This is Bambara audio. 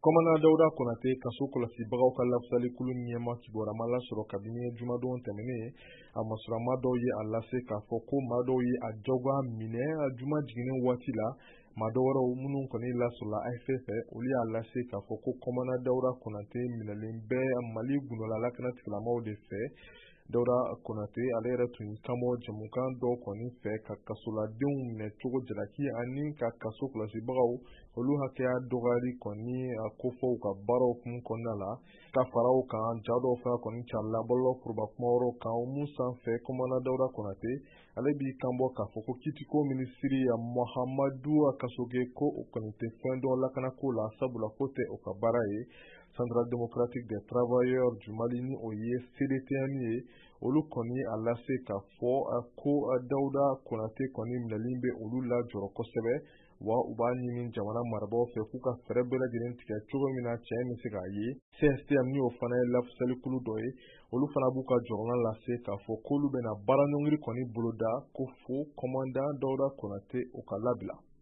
Komana Dawuda Konate kaso kɔlɔsibagaw ka lafsalikulu ɲɛma kibaruya lasɔrɔ kabini jumadon tɛmɛnen a masurama dɔw ye a lase k'a fɔ ko maa dɔw ye a jagoya minɛ a juma jiginnen waati la maa dɔ wɛrɛw minnu kɔni lasɔrɔla AFP fɛ olu y'a lase k'a fɔ ko Komana Dawuda Konate minɛlen bɛ Mali gundo lakana tigilamaaw de fɛ. Dawuda Konate ale yɛrɛ tun kanbɔ jamukan dɔw kɔni fɛ ka kasoladenw minɛ cogo jalaki ani ka kaso kɔlɔsibagaw olu hakɛya dɔgɔyali kɔni a kofɔw ka baaraw kun kɔnɔna la ka faraw kan ja dɔw fana kɔni carila bɔlɔ kuruba kuma wɛrɛw kan mun sanfɛ Komana Dawuda Konate ale b'i kanbɔ k'a fɔ ko kitiko minisiri Mahamadu Kasoge ko o kɔni tɛ fɛn dɔ lakana ko la sabula ko tɛ o ka baara ye. Central Democratique des Travailleurs du Mali ni o ye CDTM ye olu kɔni a lase k'a fɔ ko Dawuda Konate kɔni minɛlen bɛ olu la jɔrɔ kosɛbɛ wa u b'a ɲini jamana marabagaw fɛ k'u ka fɛɛrɛ bɛɛ lajɛlen tigɛ cogo min na cɛ bɛ se k'a ye. CSTM ni o fana ye lafsalikulu dɔ ye olu fana b'u ka jɔrɔna lase k'a fɔ k'olu bɛna baara ɲɔngiri kɔni boloda ko fo Komanda Dawuda Konate o ka labila.